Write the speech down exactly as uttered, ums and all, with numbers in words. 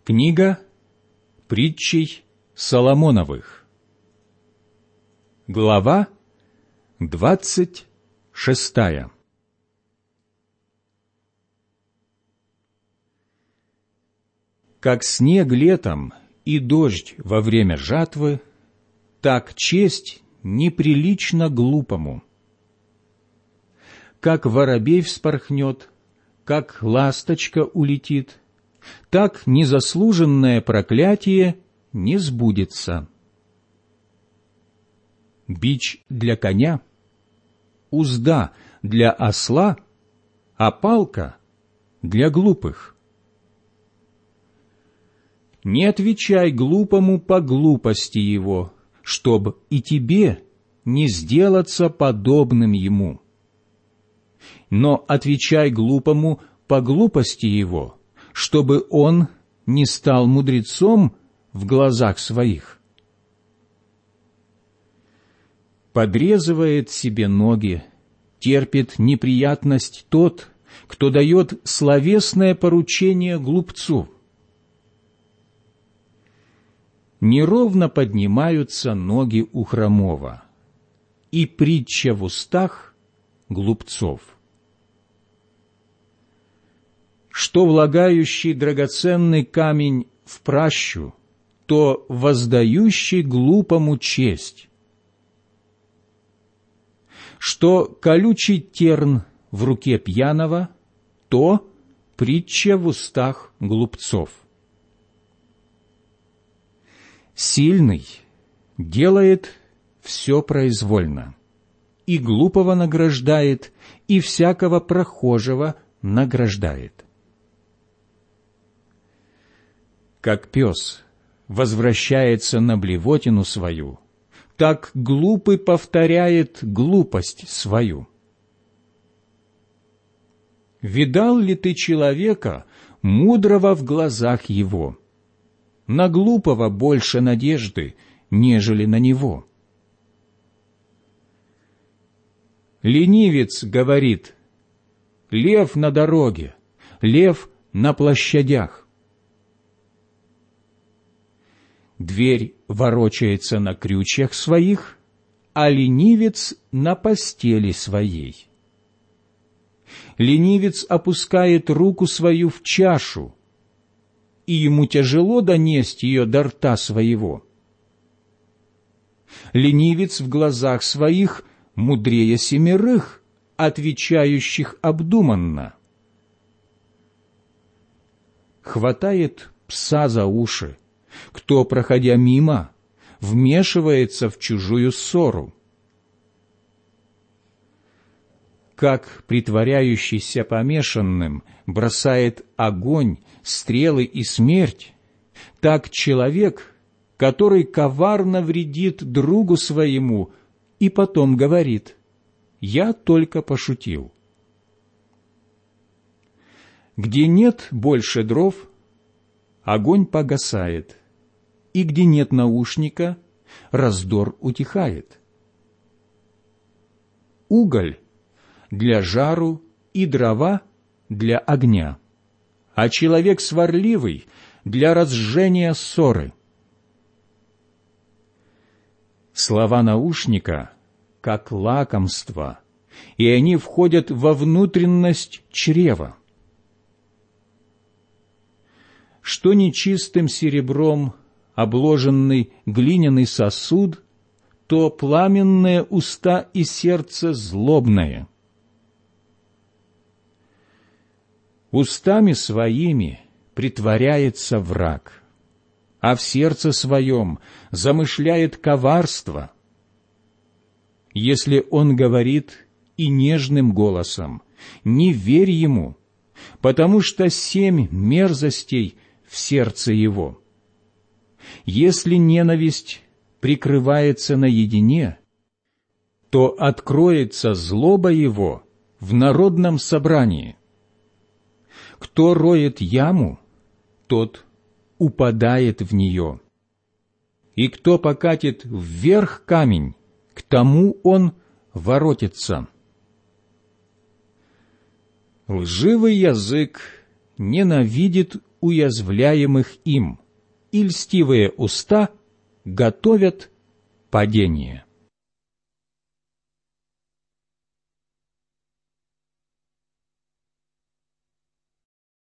Книга притчей Соломоновых. Глава двадцать шестая. Как снег летом и дождь во время жатвы, так честь неприлична глупому. Как воробей вспорхнет, как ласточка улетит, так незаслуженное проклятие не сбудется. Бич для коня, узда для осла, а палка для глупых. Не отвечай глупому по глупости его, чтоб и тебе не сделаться подобным ему. Но отвечай глупому по глупости его, чтобы он не стал мудрецом в глазах своих. Подрезывает себе ноги, терпит неприятность тот, кто дает словесное поручение глупцу. Неровно поднимаются ноги у хромого, и притча в устах глупцов. Что влагающий драгоценный камень в пращу, то воздающий глупому честь. Что колючий терн в руке пьяного, то притча в устах глупцов. Сильный делает все произвольно, и глупого награждает, и всякого прохожего награждает. Как пес возвращается на блевотину свою, так глупый повторяет глупость свою. Видал ли ты человека, мудрого в глазах его? На глупого больше надежды, нежели на него. Ленивец говорит: лев на дороге, лев на площадях. Дверь ворочается на крючьях своих, а ленивец на постели своей. Ленивец опускает руку свою в чашу, и ему тяжело донести ее до рта своего. Ленивец в глазах своих мудрее семерых, отвечающих обдуманно. Хватает пса за уши, кто, проходя мимо, вмешивается в чужую ссору. Как притворяющийся помешанным бросает огонь, стрелы и смерть, так человек, который коварно вредит другу своему и потом говорит: «Я только пошутил». Где нет больше дров, огонь погасает, и где нет наушника, раздор утихает. Уголь для жару и дрова для огня, а человек сварливый для разжения ссоры. Слова наушника как лакомство, и они входят во внутренность чрева. Что нечистым серебром обложенный глиняный сосуд, то пламенные уста и сердце злобное. Устами своими притворяется враг, а в сердце своем замышляет коварство. Если он говорит и нежным голосом, не верь ему, потому что семь мерзостей в сердце его. Если ненависть прикрывается наедине, то откроется злоба его в народном собрании. Кто роет яму, тот упадает в нее, и кто покатит вверх камень, к тому он воротится. Лживый язык ненавидит уязвляемых им, и льстивые уста готовят падение.